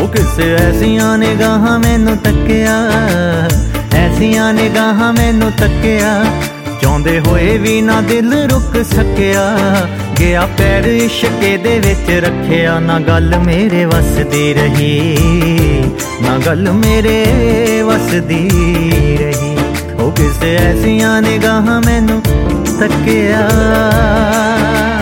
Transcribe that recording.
किसे ऐसियां निगाहां मैनू तक्किया, ऐसियां निगाहां मैनू तक्किया, चाहुंदे होए भी ना दिल रुक सकिया। गया पैर इश्के दे विच रखिया, ना गल मेरे वस दी रही, ना गल मेरे वस दी रही। ओ किसे ऐसियां निगाहां मैनू तक्किया।